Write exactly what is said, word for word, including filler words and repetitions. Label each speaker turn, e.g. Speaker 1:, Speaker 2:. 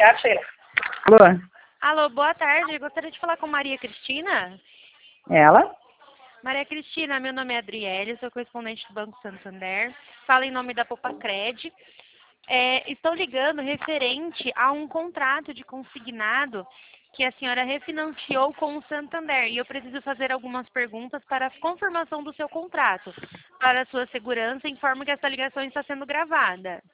Speaker 1: Tchau, Sheila. Alô?
Speaker 2: Alô, boa tarde. Gostaria de falar com Maria Cristina.
Speaker 1: Ela?
Speaker 2: Maria Cristina, meu nome é Adriele, sou correspondente do Banco Santander. Falo em nome da Popacred. É, estou ligando referente a um contrato de consignado que a senhora refinanciou com o Santander. E eu preciso fazer algumas perguntas para a confirmação do seu contrato. Para a sua segurança, informo que essa ligação está sendo gravada.